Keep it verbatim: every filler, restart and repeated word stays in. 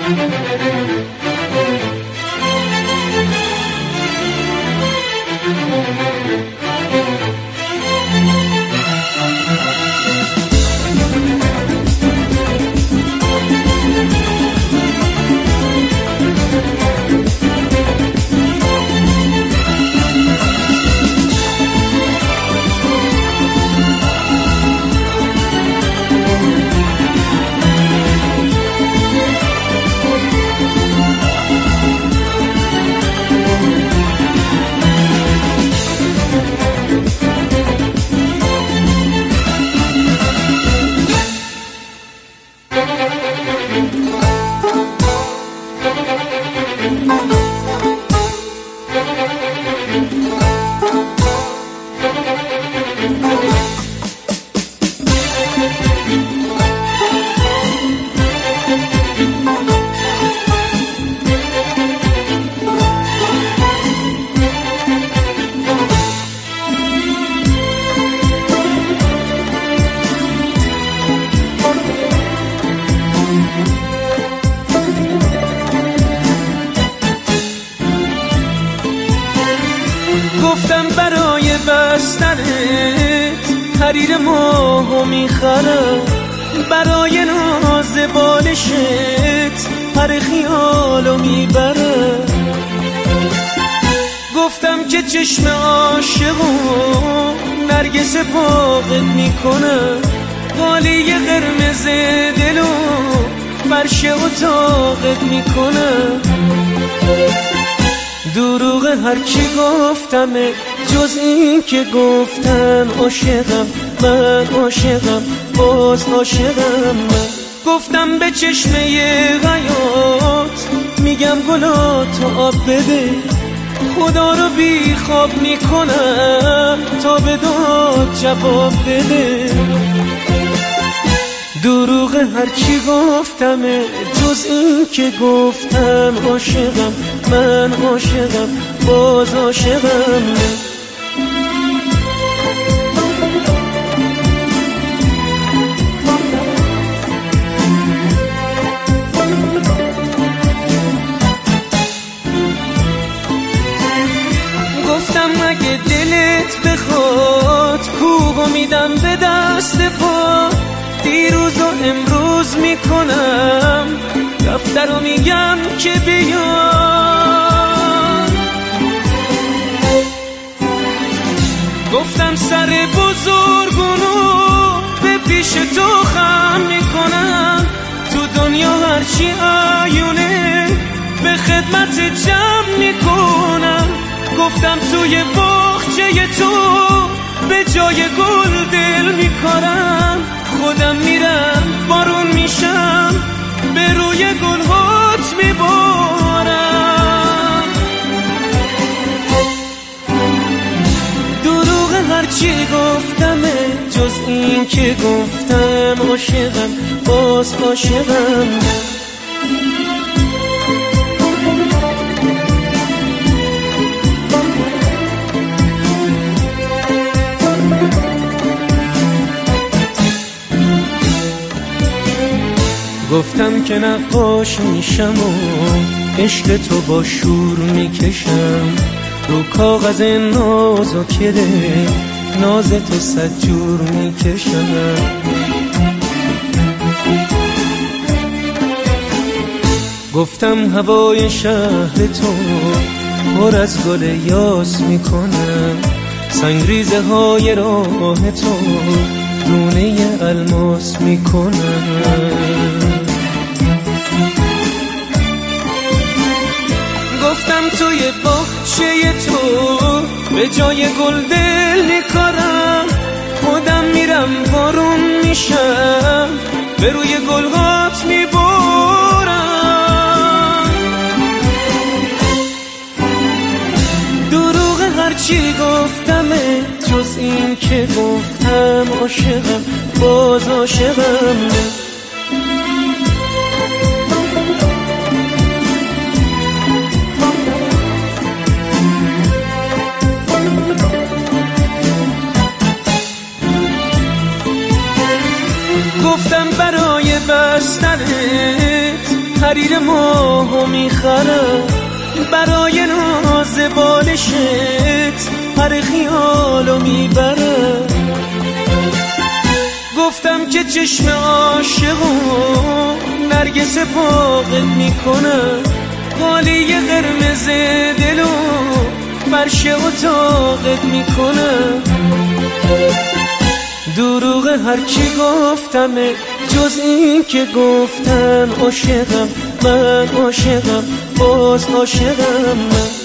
گفتم برای بستنت حریر ماهو میخرم، برای ناز بالشت پر خیالو میبرم. گفتم که چشم عاشقو نرگس پاقت میکنم، قالی قرمز دلو فرش اتاقت میکنم. دروغ هرچی گفتم جز این که گفتم عاشقم من، عاشقم باز عاشقم من. گفتم به چشمه حیات میگم گلا تو آب بده، خدا رو بی خواب میکنم تا به داد جواب بده. دروغ هرچی گفتم جز این که گفتم عاشقم من، عاشقم باز عاشقم من. گفتم اگه دلت بخواد کوهو میدم به دست پا، دیروز و امروز میکنم دفتر رو میگم که بیان. گفتم سر بزرگونو به پیش تو خم میکنم، تو دنیا هرچی عیونه به خدمت جمع میکنم. گفتم توی باغچه تو به جای گل دل میکارم، خودم میرم بارون میشم به روی گلهات میبارم. دروغ هرچی گفتم جز این که گفتم عاشقم باز عاشقم. گفتم که نقاش میشم و عشق تو با شور میکشم، رو کاغذ ناز و کده ناز تو صد جور میکشم. گفتم هوای شهر تو پر از گل یاس میکنم، سنگریزه های راه تو دونه الماس میکنم. گفتم توی باغچه تو به جای گل دل میکارم، خودم میرم بارون میشم به روی گلهات میبارم. دروغ هرچی گفتم جز این که گفتم عاشقم باز عاشقم. گفتم برای بستنت حریر ماهو میخرم برای ناز بالشت، پر خیالو میبرم. گفتم که چشم عاشقو نرگس پاقت میکنم، قالی قرمز دلو فرش اتاقت میکنم. دروغ هر کی گفتمه جز این که گفتن عاشقم من، عاشقم باز عاشقم من.